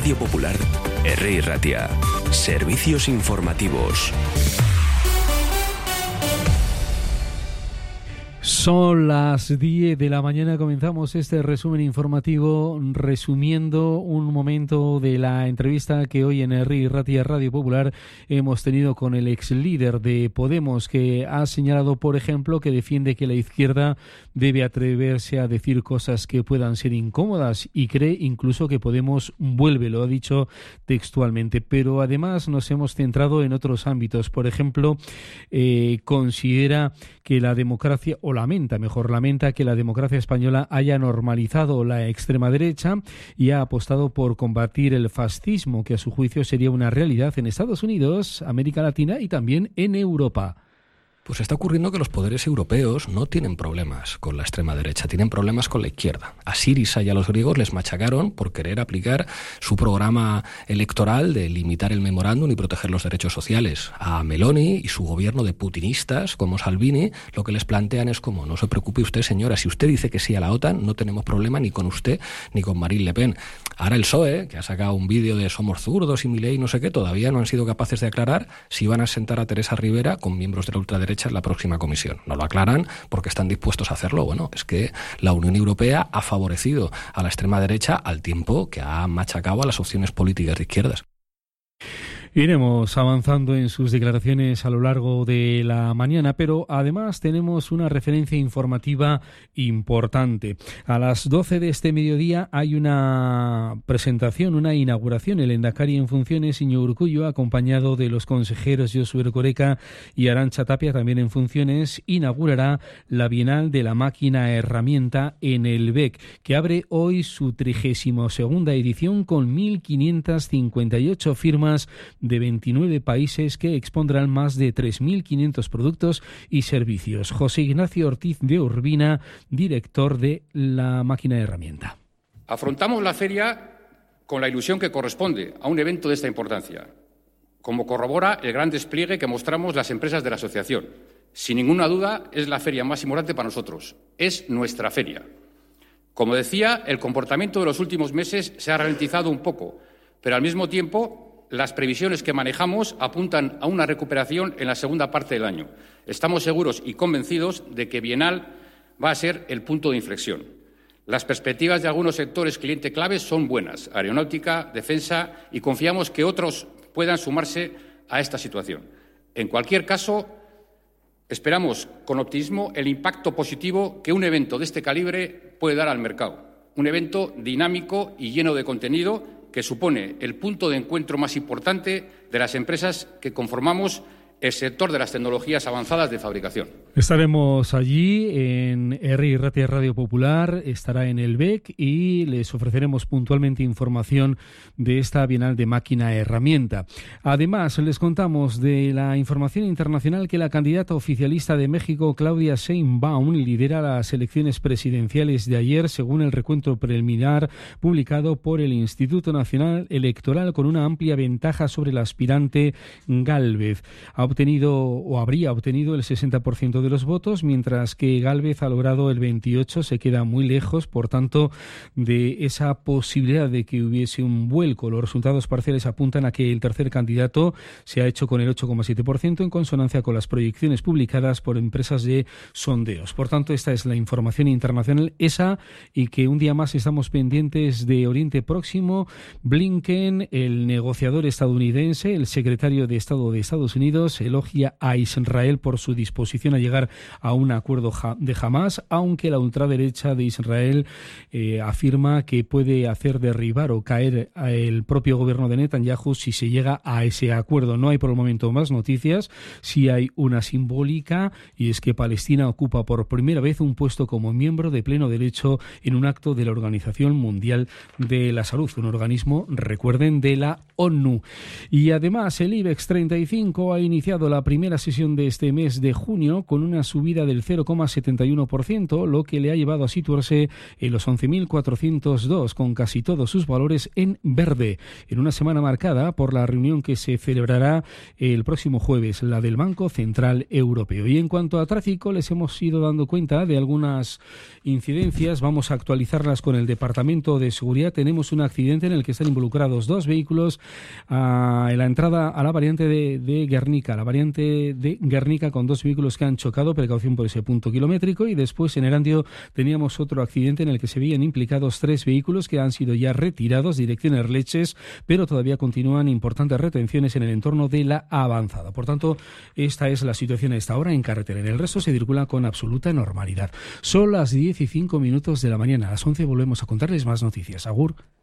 Radio Popular, Herri Ratia. Servicios informativos. Son las 10 de la mañana, comenzamos este resumen informativo resumiendo un momento de la entrevista que hoy en Herri Ratia Radio Popular hemos tenido con el ex líder de Podemos, que ha señalado, por ejemplo, que defiende que la izquierda debe atreverse a decir cosas que puedan ser incómodas y cree incluso que Podemos vuelve, lo ha dicho textualmente. Pero además nos hemos centrado en otros ámbitos. Por ejemplo, considera que la democracia, o lamenta que la democracia española haya normalizado la extrema derecha y ha apostado por combatir el fascismo, que a su juicio sería una realidad en Estados Unidos, América Latina y también en Europa. Pues está ocurriendo que los poderes europeos no tienen problemas con la extrema derecha, tienen problemas con la izquierda. A Syriza y a los griegos les machacaron por querer aplicar su programa electoral de limitar el memorándum y proteger los derechos sociales. A Meloni y su gobierno de putinistas como Salvini lo que les plantean es como: no se preocupe usted, señora, si usted dice que sí a la OTAN, no tenemos problema ni con usted ni con Marine Le Pen. Ahora el PSOE, que ha sacado un vídeo de somos zurdos y Milei no sé qué, todavía no han sido capaces de aclarar si van a sentar a Teresa Rivera con miembros de la ultraderecha en la próxima comisión. No lo aclaran porque están dispuestos a hacerlo. Bueno, es que la Unión Europea ha favorecido a la extrema derecha al tiempo que ha machacado a las opciones políticas de izquierdas. Iremos avanzando en sus declaraciones a lo largo de la mañana, pero además tenemos una referencia informativa importante. A las 12 de este mediodía hay una presentación, una inauguración. El Lehendakari en funciones, Iñigo Urkullu, acompañado de los consejeros Josu Erkoreka y Arantxa Tapia, también en funciones, inaugurará la Bienal de la Máquina Herramienta en el BEC, que abre hoy su 32ª edición con 1.558 firmas de 29 países que expondrán más de 3.500 productos y servicios. José Ignacio Ortiz de Urbina, director de la Máquina Herramienta. Afrontamos la feria con la ilusión que corresponde a un evento de esta importancia, como corrobora el gran despliegue que mostramos las empresas de la asociación. Sin ninguna duda, es la feria más importante para nosotros. Es nuestra feria. Como decía, el comportamiento de los últimos meses se ha ralentizado un poco, pero al mismo tiempo las previsiones que manejamos apuntan a una recuperación en la segunda parte del año. Estamos seguros y convencidos de que Bienal va a ser el punto de inflexión. Las perspectivas de algunos sectores cliente claves son buenas: aeronáutica, defensa, y confiamos que otros puedan sumarse a esta situación. En cualquier caso, esperamos con optimismo el impacto positivo que un evento de este calibre puede dar al mercado. Un evento dinámico y lleno de contenido que supone el punto de encuentro más importante de las empresas que conformamos el sector de las tecnologías avanzadas de fabricación. Estaremos allí en Herri Ratia Radio Popular, estará en el BEC y les ofreceremos puntualmente información de esta Bienal de Máquina Herramienta. Además, les contamos de la información internacional que la candidata oficialista de México, Claudia Sheinbaum, lidera las elecciones presidenciales de ayer según el recuento preliminar publicado por el Instituto Nacional Electoral, con una amplia ventaja sobre el aspirante Gálvez. Habría obtenido el 60% de los votos, mientras que Gálvez ha logrado el 28%, se queda muy lejos, por tanto, de esa posibilidad de que hubiese un vuelco. Los resultados parciales apuntan a que el tercer candidato se ha hecho con el 8,7%, en consonancia con las proyecciones publicadas por empresas de sondeos. Por tanto, esta es la información internacional, esa, y que un día más estamos pendientes de Oriente Próximo. Blinken, el negociador estadounidense, el secretario de Estado de Estados Unidos, elogia a Israel por su disposición a llegar a un acuerdo de Hamás, aunque la ultraderecha de Israel afirma que puede hacer derribar o caer el propio gobierno de Netanyahu si se llega a ese acuerdo. No hay por el momento más noticias, sí hay una simbólica, y es que Palestina ocupa por primera vez un puesto como miembro de pleno derecho en un acto de la Organización Mundial de la Salud, un organismo, recuerden, de la ONU. Y además el IBEX 35 ha iniciado iniciado la primera sesión de este mes de junio con una subida del 0,71%, lo que le ha llevado a situarse en los 11.402, con casi todos sus valores en verde, en una semana marcada por la reunión que se celebrará el próximo jueves, la del Banco Central Europeo. Y en cuanto a tráfico, les hemos ido dando cuenta de algunas incidencias. Vamos a actualizarlas con el Departamento de Seguridad. Tenemos un accidente en el que están involucrados dos vehículos en la entrada a la variante de Guernica. La variante de Guernica, con dos vehículos que han chocado, precaución por ese punto kilométrico. Y después en Erandio teníamos otro accidente en el que se veían implicados tres vehículos que han sido ya retirados dirección Erleches, pero todavía continúan importantes retenciones en el entorno de la Avanzada. Por tanto, esta es la situación a esta hora en carretera. En el resto se circula con absoluta normalidad. Son las 10:05 de la mañana. A las 11 volvemos a contarles más noticias. Agur.